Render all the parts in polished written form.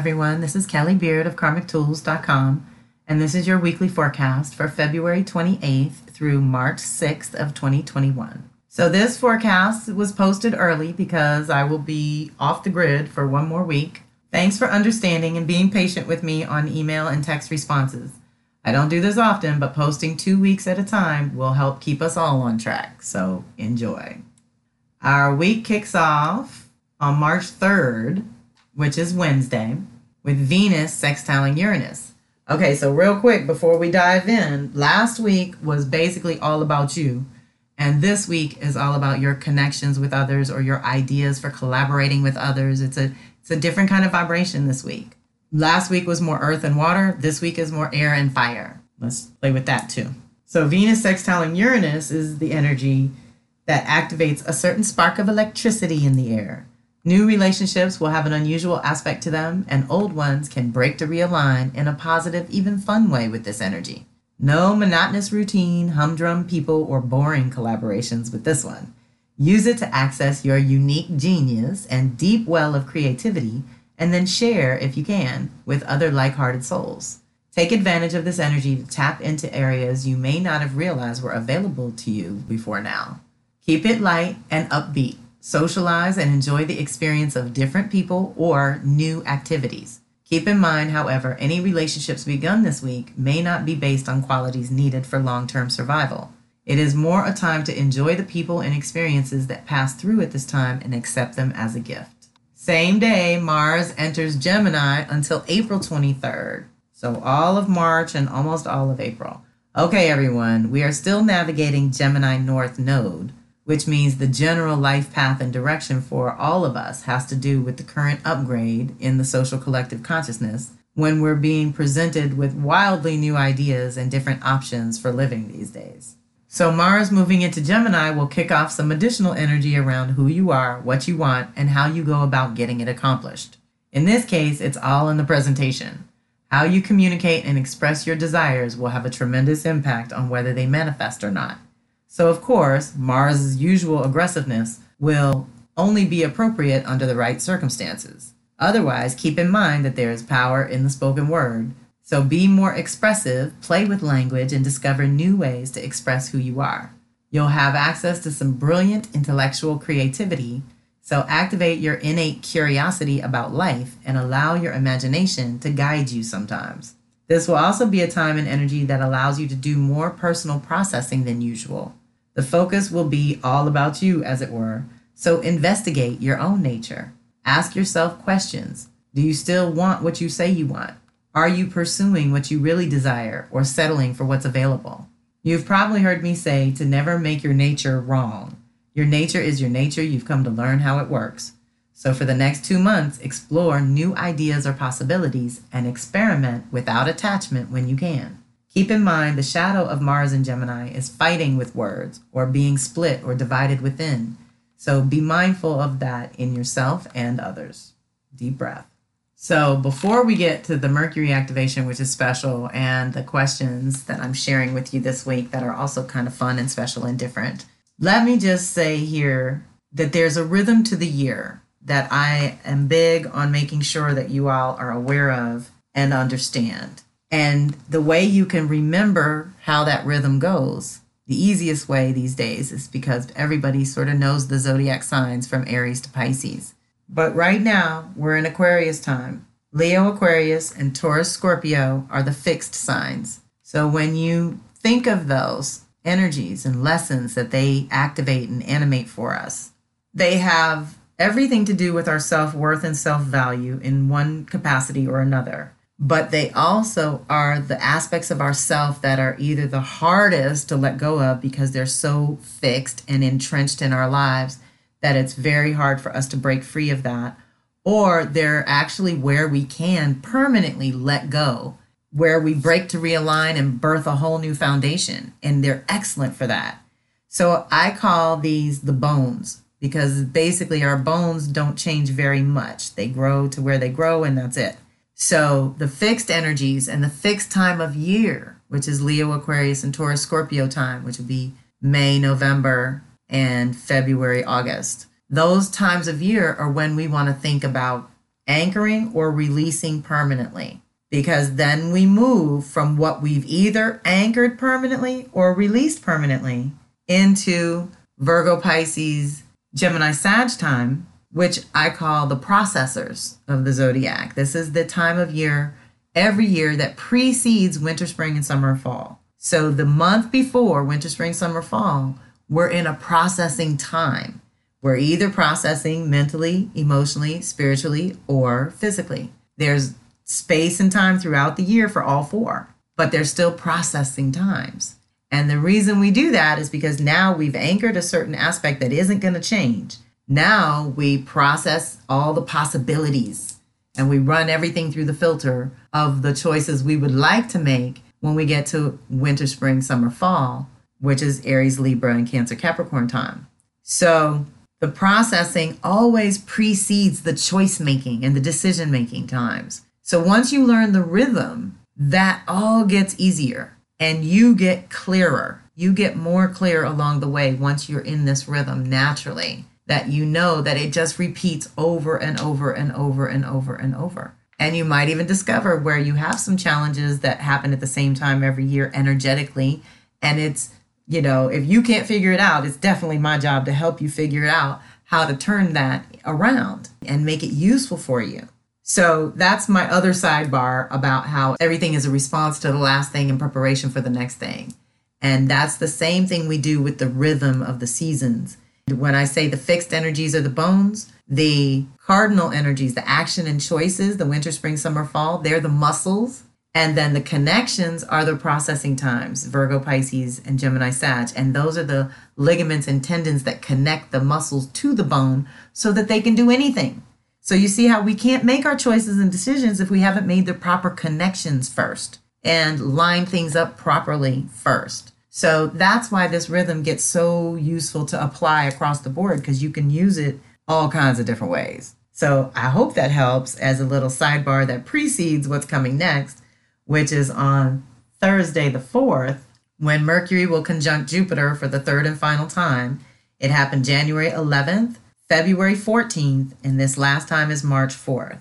everyone. This is Kelly Beard of KarmicTools.com, and this is your weekly forecast for February 28th through March 6th of 2021. So this forecast was posted early because I will be off the grid for one more week. Thanks for understanding and being patient with me on email and text responses. I don't do this often, but posting 2 weeks at a time will help keep us all on track, so enjoy. Our week kicks off on March 3rd, which is Wednesday, with Venus sextiling Uranus. Okay, so real quick before we dive in, last week was basically all about you, and this week is all about your connections with others or your ideas for collaborating with others. It's a different kind of vibration this week. Last week was more earth and water. This week is more air and fire. Let's play with that too. So Venus sextiling Uranus is the energy that activates a certain spark of electricity in the air. New relationships will have an unusual aspect to them, and old ones can break to realign in a positive, even fun way with this energy. No monotonous routine, humdrum people, or boring collaborations with this one. Use it to access your unique genius and deep well of creativity, and then share, if you can, with other like-hearted souls. Take advantage of this energy to tap into areas you may not have realized were available to you before now. Keep it light and upbeat. Socialize and enjoy the experience of different people or new activities. Keep in mind, however, any relationships begun this week may not be based on qualities needed for long-term survival. It is more a time to enjoy the people and experiences that pass through at this time and accept them as a gift. Same day, Mars enters Gemini until April 23rd. So all of March and almost all of April. Okay, everyone, we are still navigating Gemini North Node, which means the general life path and direction for all of us has to do with the current upgrade in the social collective consciousness when we're being presented with wildly new ideas and different options for living these days. So Mars moving into Gemini will kick off some additional energy around who you are, what you want, and how you go about getting it accomplished. In this case, it's all in the presentation. How you communicate and express your desires will have a tremendous impact on whether they manifest or not. So, of course, Mars' usual aggressiveness will only be appropriate under the right circumstances. Otherwise, keep in mind that there is power in the spoken word. So be more expressive, play with language, and discover new ways to express who you are. You'll have access to some brilliant intellectual creativity, so activate your innate curiosity about life and allow your imagination to guide you sometimes. This will also be a time and energy that allows you to do more personal processing than usual. The focus will be all about you, as it were, so investigate your own nature. Ask yourself questions. Do you still want what you say you want? Are you pursuing what you really desire or settling for what's available? You've probably heard me say to never make your nature wrong. Your nature is your nature. You've come to learn how it works. So for the next 2 months, explore new ideas or possibilities and experiment without attachment when you can. Keep in mind the shadow of Mars in Gemini is fighting with words or being split or divided within. So be mindful of that in yourself and others. Deep breath. So before we get to the Mercury activation, which is special, and the questions that I'm sharing with you this week that are also kind of fun and special and different, let me just say here that there's a rhythm to the year that I am big on making sure that you all are aware of and understand. And the way you can remember how that rhythm goes, the easiest way these days is because everybody sort of knows the zodiac signs from Aries to Pisces. But right now, we're in Aquarius time. Leo, Aquarius, and Taurus, Scorpio are the fixed signs. So when you think of those energies and lessons that they activate and animate for us, they have everything to do with our self-worth and self-value in one capacity or another. But they also are the aspects of ourself that are either the hardest to let go of because they're so fixed and entrenched in our lives that it's very hard for us to break free of that, or they're actually where we can permanently let go, where we break to realign and birth a whole new foundation, and they're excellent for that. So I call these the bones, because basically our bones don't change very much. They grow to where they grow, and that's it. So the fixed energies and the fixed time of year, which is Leo, Aquarius, and Taurus, Scorpio time, which would be May, November, and February, August. Those times of year are when we want to think about anchoring or releasing permanently. Because then we move from what we've either anchored permanently or released permanently into Virgo, Pisces, Gemini, Sag time, which I call the processors of the zodiac. This is the time of year every year that precedes winter, spring, and summer, fall. So the month before winter, spring, summer, fall, we're in a processing time. We're either processing mentally, emotionally, spiritually, or physically. There's space and time throughout the year for all four, but they're still processing times. And the reason we do that is because now we've anchored a certain aspect that isn't going to change. Now we process all the possibilities and we run everything through the filter of the choices we would like to make when we get to winter, spring, summer, fall, which is Aries, Libra, and Cancer, Capricorn time. So the processing always precedes the choice making and the decision making times. So once you learn the rhythm, that all gets easier and you get clearer. You get more clear along the way once you're in this rhythm naturally, that you know that it just repeats over and over and over and over and over. And you might even discover where you have some challenges that happen at the same time every year energetically. And it's, if you can't figure it out, it's definitely my job to help you figure out how to turn that around and make it useful for you. So that's my other sidebar about how everything is a response to the last thing in preparation for the next thing. And that's the same thing we do with the rhythm of the seasons. When I say the fixed energies are the bones, the cardinal energies, the action and choices, the winter, spring, summer, fall, they're the muscles. And then the connections are the processing times, Virgo, Pisces, and Gemini, Sag. And those are the ligaments and tendons that connect the muscles to the bone so that they can do anything. So you see how we can't make our choices and decisions if we haven't made the proper connections first and lined things up properly first. So that's why this rhythm gets so useful to apply across the board, because you can use it all kinds of different ways. So I hope that helps as a little sidebar that precedes what's coming next, which is on Thursday the 4th, when Mercury will conjunct Jupiter for the third and final time. It happened January 11th, February 14th, and this last time is March 4th.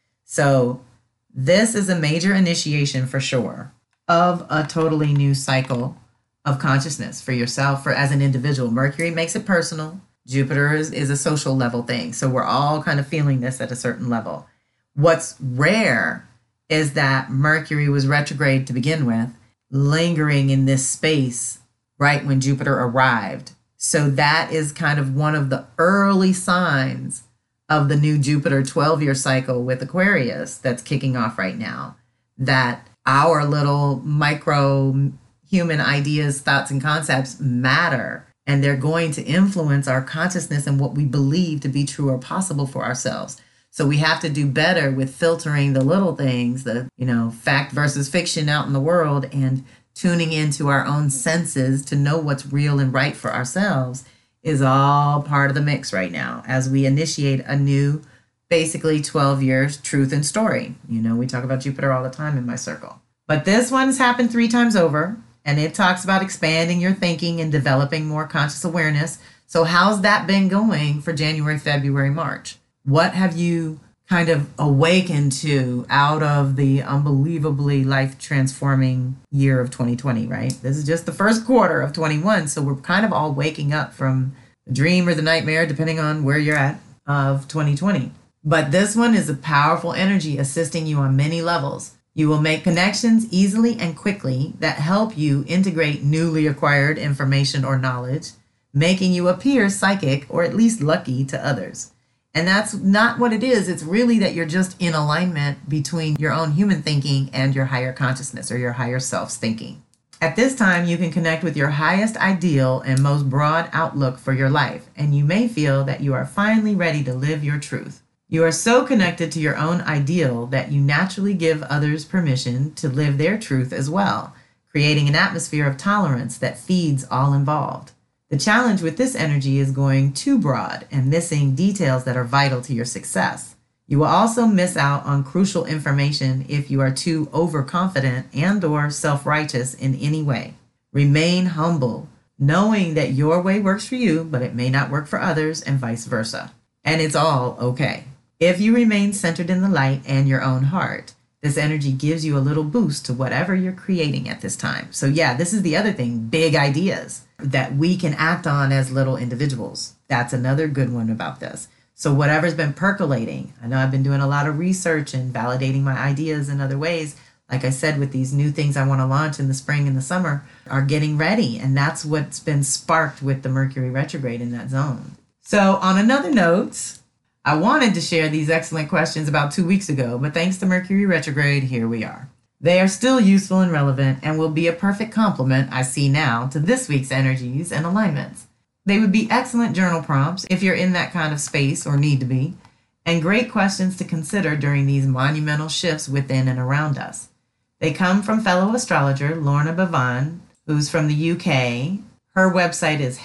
So this is a major initiation for sure of a totally new cycle of consciousness for yourself, for as an individual. Mercury makes it personal. Jupiter is a social level thing. So we're all kind of feeling this at a certain level. What's rare is that Mercury was retrograde to begin with, lingering in this space right when Jupiter arrived. So that is kind of one of the early signs of the new Jupiter 12-year cycle with Aquarius that's kicking off right now, that our little micro human ideas, thoughts, and concepts matter, and they're going to influence our consciousness and what we believe to be true or possible for ourselves. So we have to do better with filtering the little things, the, fact versus fiction out in the world, and tuning into our own senses to know what's real and right for ourselves is all part of the mix right now as we initiate a new, basically 12 years truth and story. We talk about Jupiter all the time in my circle. But this one's happened 3 times over, and it talks about expanding your thinking and developing more conscious awareness. So how's that been going for January, February, March? What have you kind of awakened to out of the unbelievably life-transforming year of 2020, right? This is just the first quarter of 21, so we're kind of all waking up from the dream or the nightmare, depending on where you're at, of 2020. But this one is a powerful energy assisting you on many levels. You will make connections easily and quickly that help you integrate newly acquired information or knowledge, making you appear psychic or at least lucky to others. And that's not what it is. It's really that you're just in alignment between your own human thinking and your higher consciousness or your higher self's thinking. At this time, you can connect with your highest ideal and most broad outlook for your life, and you may feel that you are finally ready to live your truth. You are so connected to your own ideal that you naturally give others permission to live their truth as well, creating an atmosphere of tolerance that feeds all involved. The challenge with this energy is going too broad and missing details that are vital to your success. You will also miss out on crucial information if you are too overconfident and/or self-righteous in any way. Remain humble, knowing that your way works for you, but it may not work for others and vice versa. And it's all okay. If you remain centered in the light and your own heart, this energy gives you a little boost to whatever you're creating at this time. So yeah, this is the other thing, big ideas that we can act on as little individuals. That's another good one about this. So whatever's been percolating, I know I've been doing a lot of research and validating my ideas in other ways. Like I said, with these new things I want to launch in the spring and the summer are getting ready. And that's what's been sparked with the Mercury retrograde in that zone. So on another note, I wanted to share these excellent questions about 2 weeks ago, but thanks to Mercury retrograde, here we are. They are still useful and relevant and will be a perfect complement, I see now, to this week's energies and alignments. They would be excellent journal prompts if you're in that kind of space or need to be, and great questions to consider during these monumental shifts within and around us. They come from fellow astrologer Lorna Bevan, who's from the UK. Her website is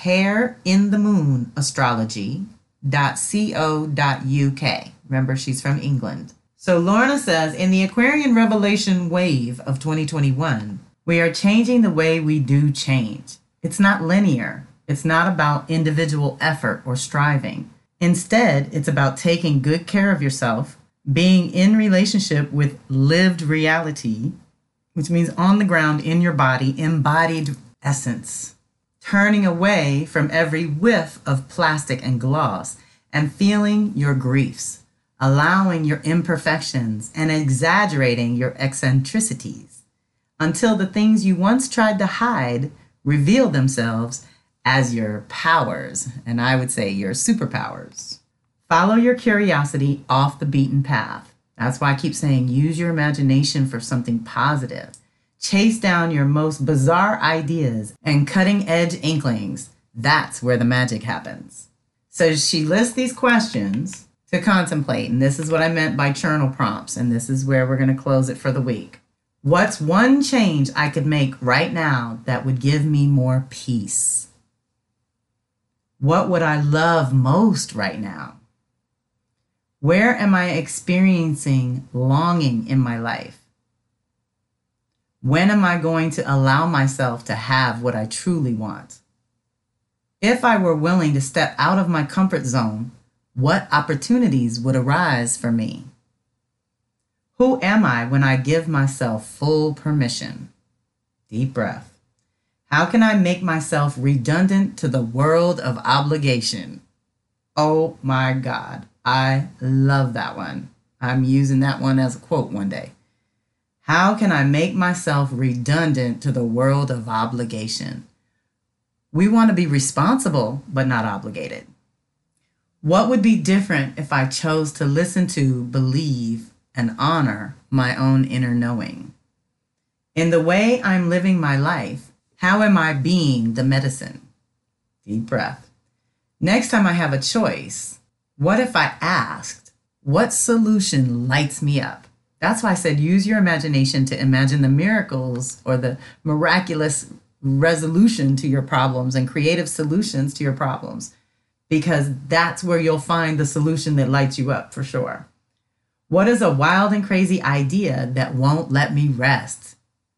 hairinthemoonastrology.co.uk. Remember, she's from England. So Lorna says, in the Aquarian revelation wave of 2021, we are changing the way we do change. It's not linear. It's not about individual effort or striving. Instead, it's about taking good care of yourself, being in relationship with lived reality, which means on the ground in your body, embodied essence, turning away from every whiff of plastic and gloss and feeling your griefs, allowing your imperfections and exaggerating your eccentricities until the things you once tried to hide reveal themselves as your powers, and I would say your superpowers. Follow your curiosity off the beaten path. That's why I keep saying use your imagination for something positive. Chase down your most bizarre ideas and cutting edge inklings. That's where the magic happens. So she lists these questions to contemplate, and this is what I meant by journal prompts, and this is where we're going to close it for the week. What's one change I could make right now that would give me more peace? What would I love most right now? Where am I experiencing longing in my life? When am I going to allow myself to have what I truly want? If I were willing to step out of my comfort zone, what opportunities would arise for me? Who am I when I give myself full permission? Deep breath. How can I make myself redundant to the world of obligation? Oh my God, I love that one. I'm using that one as a quote one day. How can I make myself redundant to the world of obligation? We want to be responsible, but not obligated. What would be different if I chose to listen to, believe, and honor my own inner knowing? In the way I'm living my life, how am I being the medicine? Deep breath. Next time I have a choice, what if I asked, what solution lights me up? That's why I said use your imagination to imagine the miracles or the miraculous resolution to your problems and creative solutions to your problems, because that's where you'll find the solution that lights you up for sure. What is a wild and crazy idea that won't let me rest?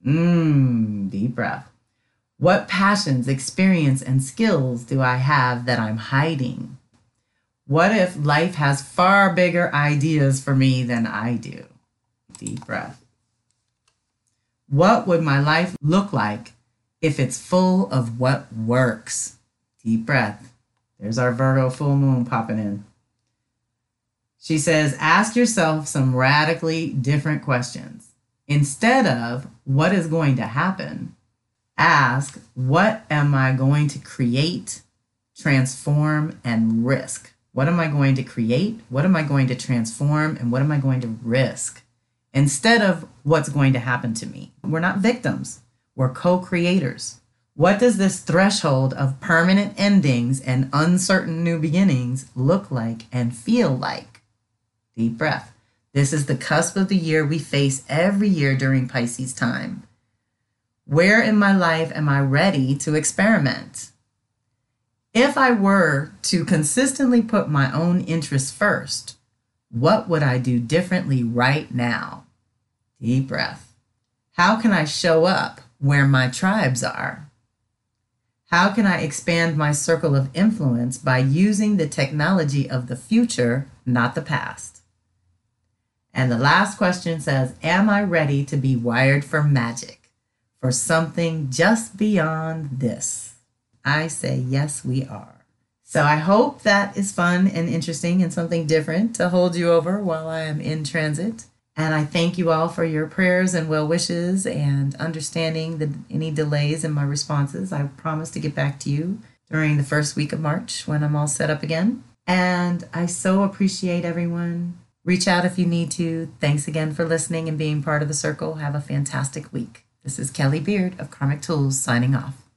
Deep breath. What passions, experience, and skills do I have that I'm hiding? What if life has far bigger ideas for me than I do? Deep breath. What would my life look like if it's full of what works? Deep breath. There's our Virgo full moon popping in. She says, ask yourself some radically different questions. Instead of what is going to happen, ask, what am I going to create, transform, and risk? What am I going to create? What am I going to transform? And what am I going to risk? Instead of what's going to happen to me. We're not victims. We're co-creators. What does this threshold of permanent endings and uncertain new beginnings look like and feel like? Deep breath. This is the cusp of the year we face every year during Pisces time. Where in my life am I ready to experiment? If I were to consistently put my own interests first, what would I do differently right now? Deep breath. How can I show up where my tribes are? How can I expand my circle of influence by using the technology of the future, not the past? And the last question says, am I ready to be wired for magic, for something just beyond this? I say, yes, we are. So I hope that is fun and interesting and something different to hold you over while I am in transit. And I thank you all for your prayers and well wishes and understanding any delays in my responses. I promise to get back to you during the first week of March when I'm all set up again. And I so appreciate everyone. Reach out if you need to. Thanks again for listening and being part of the circle. Have a fantastic week. This is Kelly Beard of Karmic Tools signing off.